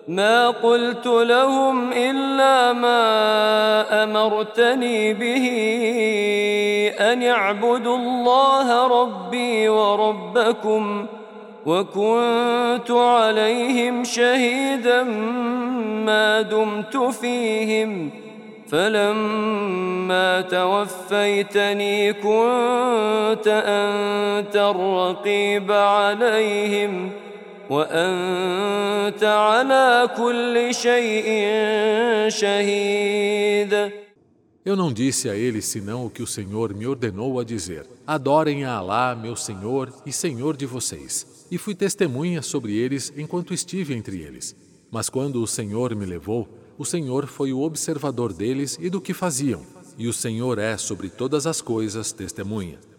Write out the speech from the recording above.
ما قلت لهم إلا ما أمرتني به أن اعبدوا الله ربي وربكم وكنت عليهم شهيدا ما دمت فيهم فلما توفيتني كنت أنت الرقيب عليهم وأنت على كل شيء شهيد. Eu não disse a eles senão o que o Senhor me ordenou a dizer: adorem a Alá, meu Senhor e Senhor de vocês. E fui testemunha sobre eles enquanto estive entre eles. Mas quando o Senhor me levou, o Senhor foi o observador deles e do que faziam. E o Senhor é sobre todas as coisas testemunha.